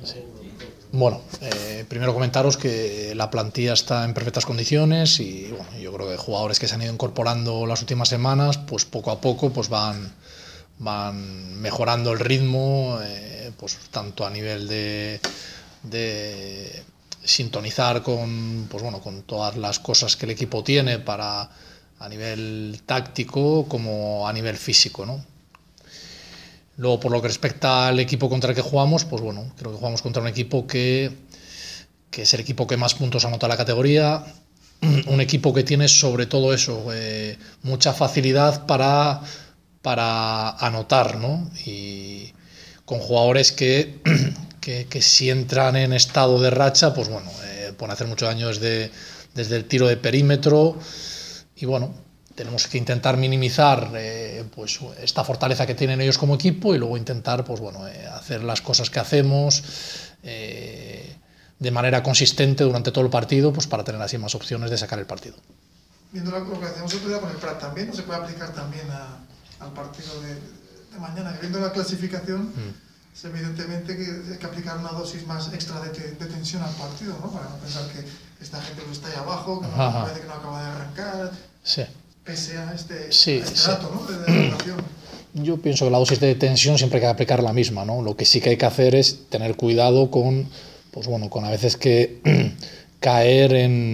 Sí. Bueno, primero comentaros que la plantilla está en perfectas condiciones y bueno, yo creo que jugadores que se han ido incorporando las últimas semanas, pues poco a poco pues van mejorando el ritmo, pues tanto a nivel de sintonizar con, pues bueno, con todas las cosas que el equipo tiene para a nivel táctico como a nivel físico, ¿no? Luego, por lo que respecta al equipo contra el que jugamos, pues bueno, creo que jugamos contra un equipo que es el equipo que más puntos anota en la categoría, un equipo que tiene sobre todo eso, mucha facilidad para anotar, ¿no? Y con jugadores que si entran en estado de racha, pues bueno, pueden hacer mucho daño desde el tiro de perímetro y bueno, tenemos que intentar minimizar pues esta fortaleza que tienen ellos como equipo y luego intentar pues bueno, hacer las cosas que hacemos de manera consistente durante todo el partido, pues para tener así más opciones de sacar el partido. Viendo lo que hacemos otro día con el Prat también, ¿no se puede aplicar también al partido de mañana? Viendo la clasificación, es evidentemente que hay que aplicar una dosis más extra de tensión al partido, ¿no? Para no pensar que esta gente no está ahí abajo, que no, parece que no acaba de arrancar, sí. Pese a este dato, ¿no? de relación. Yo pienso que la dosis de tensión siempre hay que aplicar la misma, ¿no? Lo que sí que hay que hacer es tener cuidado con, pues bueno, con a veces que caer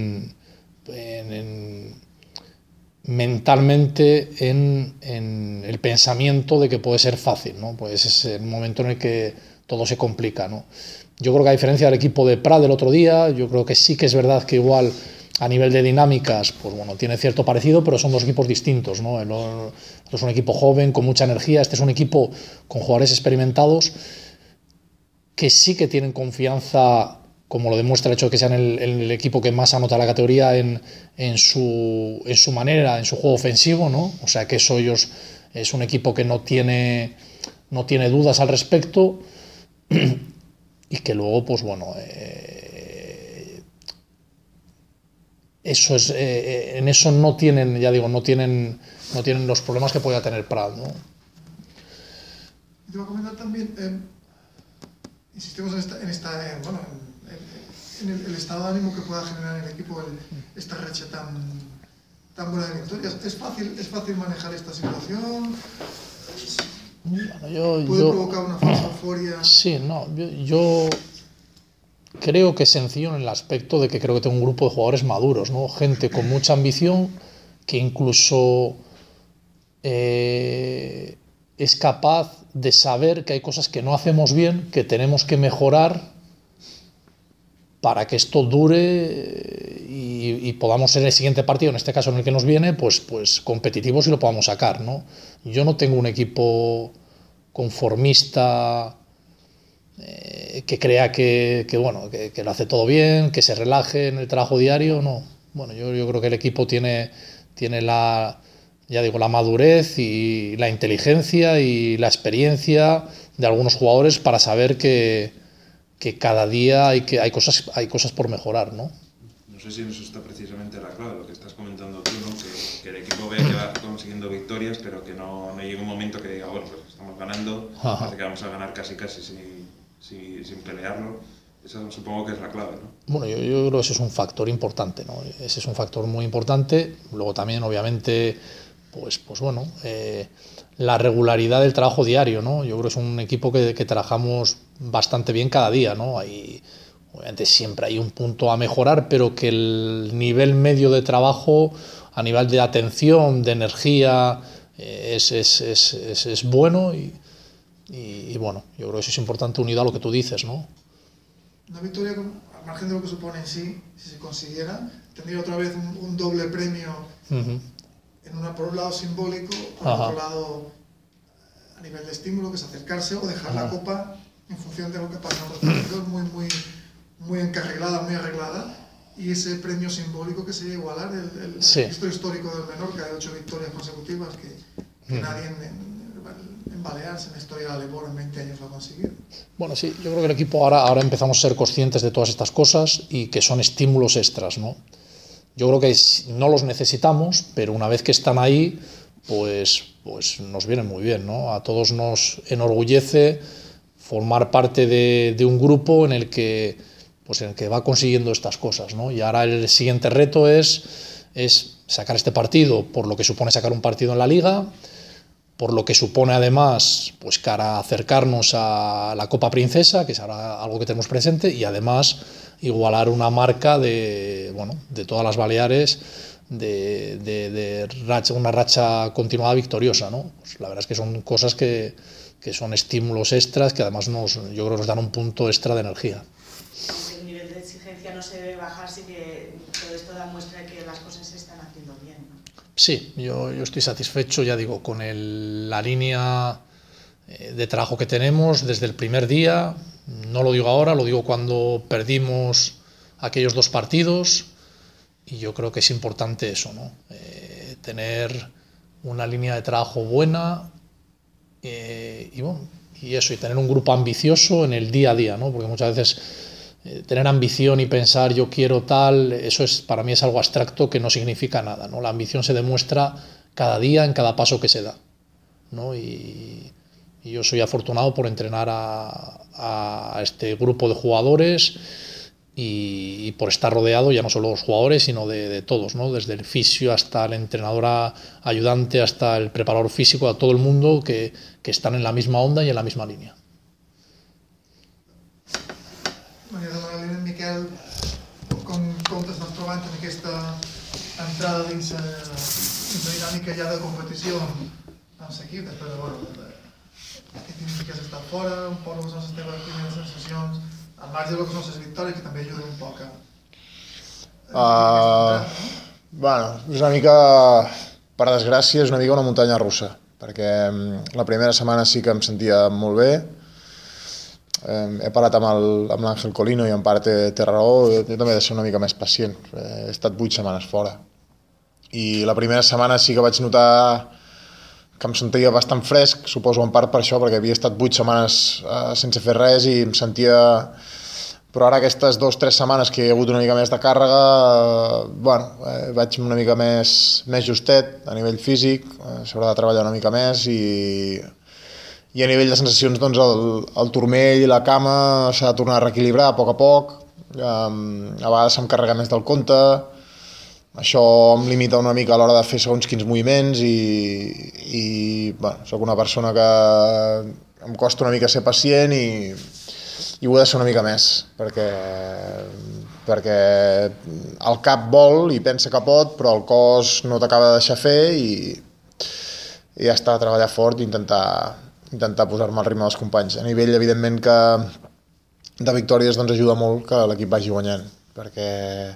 mentalmente en el pensamiento de que puede ser fácil, ¿no? Pues es el momento en el que todo se complica, ¿no? Yo creo que a diferencia del equipo de Prat del otro día, yo creo que sí que es verdad que igual a nivel de dinámicas, pues bueno, tiene cierto parecido, pero son dos equipos distintos, ¿no? Esto es un equipo joven, con mucha energía, este es un equipo con jugadores experimentados que sí que tienen confianza, como lo demuestra el hecho de que sean el equipo que más anota la categoría en su manera, en su juego ofensivo, ¿no? O sea que eso ellos es un equipo que no tiene dudas al respecto y que luego, pues bueno, eso es, en eso no tienen, ya digo, no tienen los problemas que pueda tener Prat, ¿no? Te voy a comentar también, insistimos en el estado de ánimo que pueda generar en el equipo esta racha tan buena de victorias. ¿Es fácil manejar esta situación? Bueno, ¿Puede provocar una falsa euforia? Sí, no, yo creo que es sencillo en el aspecto de que creo que tengo un grupo de jugadores maduros, ¿no? Gente con mucha ambición que incluso es capaz de saber que hay cosas que no hacemos bien, que tenemos que mejorar para que esto dure y podamos ser el siguiente partido, en este caso en el que nos viene, pues competitivos y lo podamos sacar, ¿no? Yo no tengo un equipo conformista que crea que lo hace todo bien, que se relaje en el trabajo diario, no. Bueno, yo creo que el equipo tiene la madurez y la inteligencia y la experiencia de algunos jugadores para saber que cada día hay cosas por mejorar, ¿no? No sé si en eso está precisamente la clave, lo que estás comentando tú, ¿no? Que el equipo vea que va consiguiendo victorias, pero que no llegue un momento que diga, bueno, pues estamos ganando, parece que vamos a ganar casi sin pelearlo. Eso supongo que es la clave, ¿no? Bueno, yo creo que ese es un factor importante, ¿no? Ese es un factor muy importante. Luego también, obviamente, pues bueno, la regularidad del trabajo diario, ¿no? Yo creo que es un equipo que trabajamos bastante bien cada día, ¿no? Obviamente siempre hay un punto a mejorar, pero que el nivel medio de trabajo, a nivel de atención, de energía, es bueno y bueno, yo creo que eso es importante unido a lo que tú dices, ¿no? Una victoria, al margen de lo que supone en sí, si se consiguiera, tendría otra vez un doble premio, por un lado simbólico, por otro lado a nivel de estímulo, que es acercarse o dejar la copa en función de lo que pasa en los partidos, muy encarrilada, muy arreglada, y ese premio simbólico que sería igualar el registro histórico del Menorca de 8 victorias consecutivas que nadie en Baleares, en la historia de Alebor, en 20 años lo ha conseguido. Bueno, sí, yo creo que el equipo ahora empezamos a ser conscientes de todas estas cosas y que son estímulos extras, ¿no? Yo creo que no los necesitamos, pero una vez que están ahí, pues nos vienen muy bien, ¿no? A todos nos enorgullece formar parte de un grupo en el que va consiguiendo estas cosas, ¿no? Y ahora el siguiente reto es sacar este partido, por lo que supone sacar un partido en la Liga, por lo que supone además pues cara a acercarnos a la Copa Princesa, que es ahora algo que tenemos presente, y además igualar una marca de todas las Baleares de una racha continuada victoriosa, ¿no? Pues la verdad es que son cosas que son estímulos extras que además yo creo que nos dan un punto extra de energía. El nivel de exigencia no se debe bajar, sí que todo esto da muestra de que las cosas se están haciendo bien, ¿no? Sí, yo estoy satisfecho, ya digo, con la línea de trabajo que tenemos desde el primer día. No lo digo ahora, lo digo cuando perdimos aquellos 2 partidos, y yo creo que es importante eso, ¿no? Tener una línea de trabajo buena y tener un grupo ambicioso en el día a día, ¿no? Porque muchas veces tener ambición y pensar yo quiero tal, eso para mí es algo abstracto que no significa nada, ¿no? La ambición se demuestra cada día, en cada paso que se da, ¿no? Y yo soy afortunado por entrenar a este grupo de jugadores y por estar rodeado ya no solo de los jugadores, sino de todos, ¿no? Desde el fisio hasta el entrenador ayudante, hasta el preparador físico, a todo el mundo que están en la misma onda i en la misma línia. M'agrada demanar-li a Miquel com t'estàs trobant en aquesta entrada dins la dinàmica ja de competició amb l'equip, després que t'indiques estar fora, un poc les teves primeres sensacions, al marge del que són les victòries, que també ajuden un poc Bueno, és una mica, per desgràcia, és una mica una muntanya russa, perquè la primera setmana sí que em sentia molt bé. He parlat amb l'Àngel Colino i en part té raó, jo també he de ser una mica més pacient. He estat 8 setmanes fora. I la primera setmana sí que vaig notar que em sentia bastant fresc, suposo en part per això, perquè havia estat 8 setmanes sense fer res i em sentia... Però ara aquestes 2 o 3 setmanes que hi ha hagut una mica més de càrrega, vaig una mica més justet a nivell físic, s'haurà de treballar una mica més i a nivell de sensacions doncs el turmell i la cama s'ha de tornar a reequilibrar a poc, a vegades se'm carrega més del compte, això em limita una mica a l'hora de fer segons quins moviments i soc una persona que em costa una mica ser pacient i ho he de ser una mica més, perquè el cap vol i pensa que pot, però el cos no t'acaba de deixar fer i ja està, treballar fort i intentar posar-me al ritme dels companys. A nivell, evidentment, que de victòries doncs ajuda molt que l'equip vagi guanyant, perquè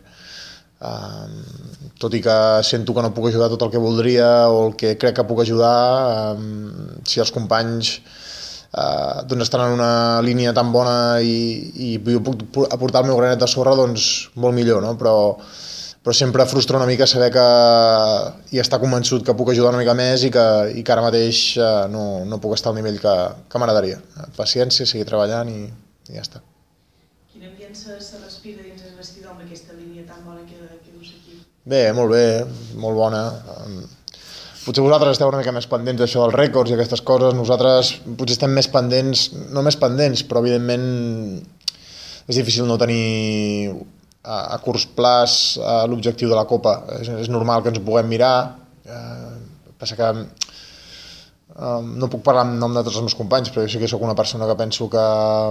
tot i que sento que no puc ajudar tot el que voldria o el que crec que puc ajudar, si els companys doncs estan en una línia tan bona i jo puc aportar el meu granet de sorra, doncs molt millor, no? Però sempre frustra una mica saber que i estar convençut que puc ajudar una mica més i que ara mateix no puc estar al nivell que m'agradaria. Paciència, seguir treballant i ja està. Quin ambient se respira dins el vestidor amb aquesta línia tan bona que dus aquí? Bé, molt bona. Potser vosaltres esteu una mica més pendents d'això dels rècords i aquestes coses, nosaltres potser estem més pendents, no més pendents, però evidentment és difícil no tenir a curt plaç l'objectiu de la Copa. És normal que ens ho puguem mirar, passa que no puc parlar en nom de tots els meus companys, però jo sí que sóc una persona que penso que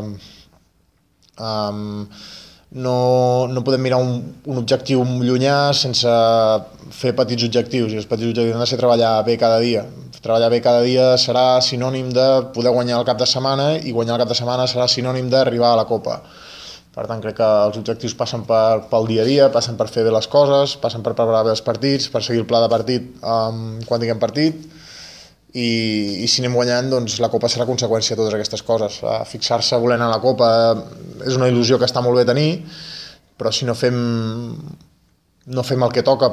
no podem mirar un objectiu llunyà sense fer petits objectius, i els petits objectius han de ser treballar bé cada dia. Treballar bé cada dia serà sinònim de poder guanyar el cap de setmana i guanyar el cap de setmana serà sinònim d'arribar a la Copa. Per tant, crec que els objectius passen pel dia a dia, passen per fer bé les coses, passen per preparar bé els partits, per seguir el pla de partit quan tinguem partit i si anem guanyant, doncs la Copa serà conseqüència de totes aquestes coses. Fixar-se volent a la Copa és una il·lusió que està molt bé tenir, però si no fem el que toca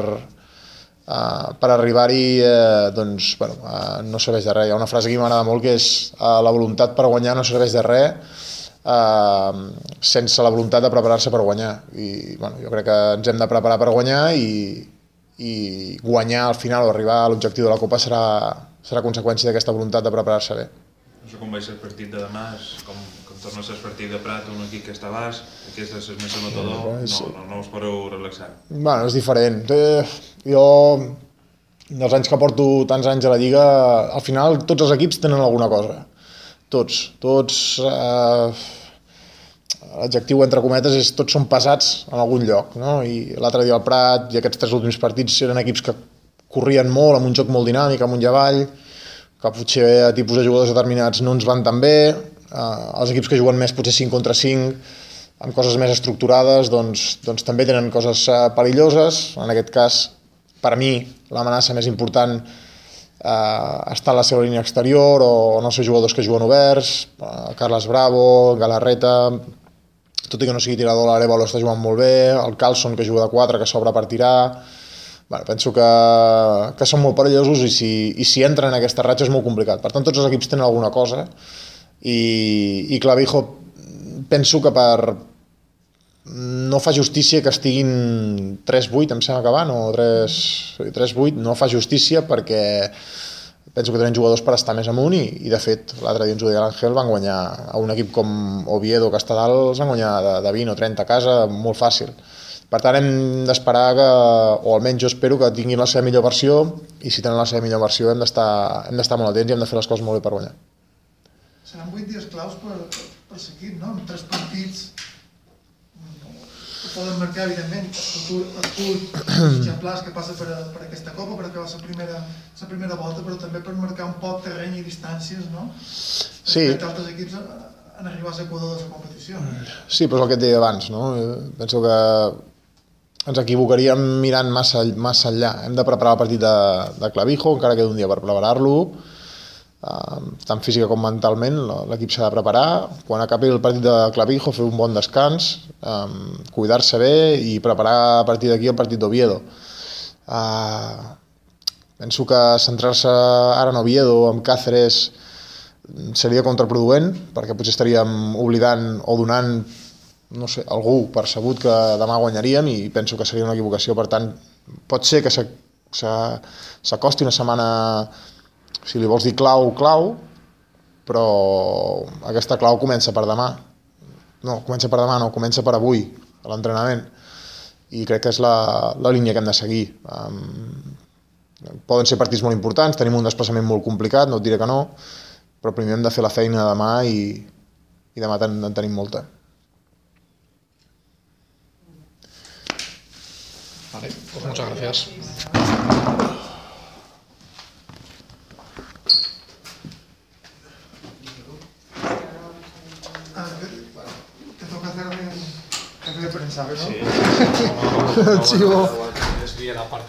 per arribar-hi, doncs no serveix de res. Hi ha una frase que m'agrada molt que és la voluntat per guanyar no serveix de res sense la voluntat de preparar-se per guanyar. I jo crec que ens hem de preparar per guanyar i guanyar al final o arribar a l'objectiu de la Copa serà conseqüència d'aquesta voluntat de preparar-se bé. No sé com va ser el partit de demà, com torna a ser el partit de Prat, un equip que està baix, aquest és més anotador, no us podeu relaxar. Bueno, és diferent. Jo, dels anys que porto tants anys a la Lliga, al final tots els equips tenen alguna cosa. Tots, l'adjectiu entre cometes és tots són pesats en algun lloc, no? I l'altre dia el Prat i aquests 3 últims partits eren equips que corrien molt, amb un joc molt dinàmic, amunt i avall, que potser a tipus de jugadors determinats no ens van tan bé, els equips que juguen més potser 5 contra 5, amb coses més estructurades, doncs també tenen coses perilloses. En aquest cas, per a mi, l'amenaça més important està a la seva línia exterior o en els seus jugadors que juguen oberts, Carles Bravo, Galarreta, tot i que no sigui tirador, l'Arevalo està jugant molt bé, el Carlson que juga de 4, que s'obre per tirar. Bueno, penso que són molt perillosos i si entren en aquesta ratxa és molt complicat. Per tant, tots els equips tenen alguna cosa i Clavijo penso que no fa justícia que estiguin 3-8, em sembla que van, o 3-8, no fa justícia perquè penso que tenen jugadors per estar més amunt i de fet, l'altre dia ens ho deia l'Àngel, van guanyar a un equip com Oviedo, que està dalt, els van guanyar de 20 o 30 a casa, molt fàcil. Per tant, hem d'esperar que, o almenys jo espero que tinguin la seva millor versió, i si tenen la seva millor versió hem d'estar molt atents i hem de fer les coses molt bé per guanyar. Seran 8 dies claus per seguir, no? Amb 3 partits que poden marcar, evidentment, el curt exemplars que passa per aquesta Copa, per acabar la primera volta, però també per marcar un poc terreny i distàncies, no? Sí. Perquè altres equips han arribat a l'equador de la competició. Sí, però és el que et deia abans, no? Penso que ens equivocaríem mirant massa enllà. Hem de preparar el partit de Clavijo, encara queda un dia per preparar-lo, tant física com mentalment, l'equip s'ha de preparar. Quan acabi el partit de Clavijo, fer un bon descans, cuidar-se bé i preparar a partir d'aquí el partit d'Oviedo. Penso que centrar-se ara en Oviedo, amb Cáceres, seria contraproduent, perquè potser estaríem oblidant o donant, no sé, algú per sabut que demà guanyaríem i penso que seria una equivocació. Per tant, pot ser que s'acosti una setmana, si li vols dir clau, però aquesta clau comença per demà. Comença per avui, a l'entrenament. I crec que és la línia que hem de seguir. Poden ser partits molt importants, tenim un desplaçament molt complicat, no et diré que no, però primer hem de fer la feina demà i demà en tenim molta. Vale, pues muchas gracias. Te toca hacer de prensa, ¿no? Sí. Chivo. Es bien aparte.